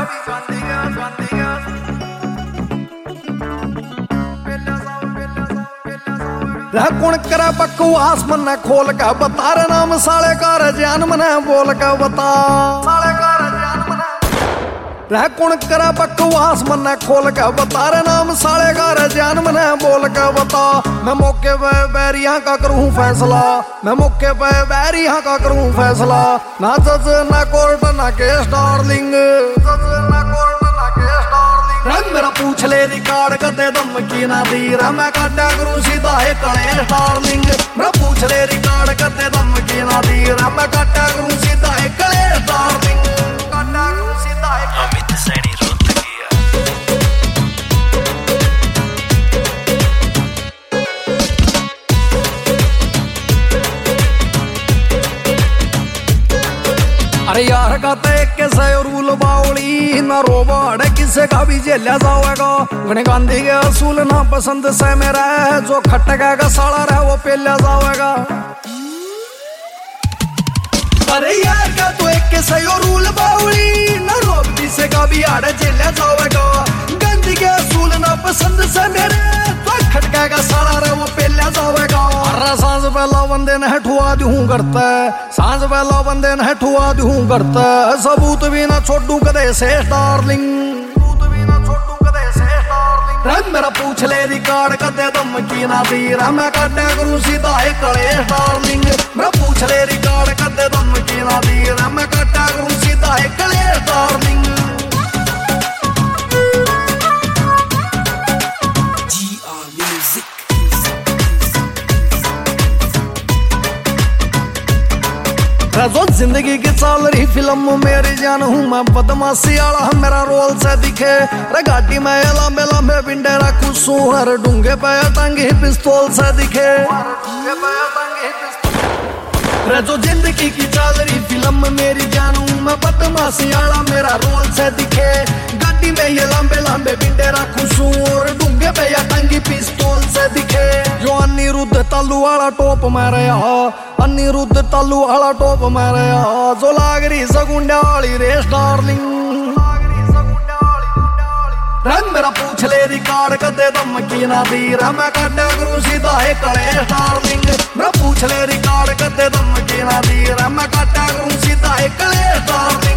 रह कुण करे बकवास मन्ने खोल के बता रे नाम साले का रजान मने बोल के बता साले का रजान मने रह कुण करे बकवास मन्ने खोल के बता रे नाम साले का रजान मने बोल के बता। मैं मौके पे बैरियां का करूं फैसला, मैं मौके पे बैरियां का करूं फैसला। ना जज ना कोर्ट ना केस डार्लिंग, जज ना कोर्ट ना केस डार्लिंग। रंग मेरा पूछ ले रिकॉर्ड कदे धमकी ना दी रे मैं काटा करूं सीधा है कलेश डार्लिंग। मेरा पूछ ले रिकॉर्ड कदे धमकी ना दी रे मैं काटा करूं सीधा है कलेश डार्लिंग। काटा करूं सीधा है अमित सैनी रोत गया। अरे यार का के से रूल बावली ना रोबाड़ किसे का भी जेला जाएगा। गण गांधी के असूल ना पसंद से मेरा है जो खटका का साला रहे वो पेला जाएगा। अरे यार का तो एक के से रूल बावली ना रोब किसे का भी आड़े जेला जाएगा। गांधी के असूल ना पसंद से मेरे तो खटका का साला रहे वो पेला जाएगा। अरे सांस पहला बंदे ने हटवा दूं करता है, सांस पहला बंदे ने हटवा दूं करता है। सबूत भी ना छोड़ू कदे शेष डार्लिंग, सबूत भी ना छोड़ू कदे शेष डार्लिंग। रंग मेरा पूछ ले रिकॉर्ड कदे धमकी ना दी रे मैं काटा करूं सीधा है कलेश डार्लिंग। मेरा पूछ ले रिकॉर्ड कदे धमकी ना दी रे मैं काटा करूं सीधा है कलेश डार्लिंग। जो जिंदगी की चल रही फिल्म मेरी जान हूँ मैं बदमाशी आला मेरा रोल से दिखे। रे गाड़ी में लंबे लंबे बिंडे रखूं सुहर डूंगे पे टंगी पिस्तौल से दिखे। रे जो जिंदगी की चल रही फिल्म मेरी जान हूँ मैं बदमाशी आला मेरा रोल से दिखे। गाड़ी में ये लंबे लंबे बिंडे रखूं सुहर डूंगे पे टंगी पिस्तौल से दिखे। जो अनिरुद्ध तालू वाला टोप मारे अनिरुद्ध तालू वाला टोप मारे जो लाग रही सगुंडा वाली रेस डार्लिंग। रंग मेरा पूछ ले रिकॉर्ड कदे धमकी ना दी रे मैं काटा करूं सीधा है कलेश डार्लिंग। मेरा पूछ ले रिकॉर्ड कदे धमकी ना दी रे मैं काटा करूं सीधा है कलेश डार्लिंग।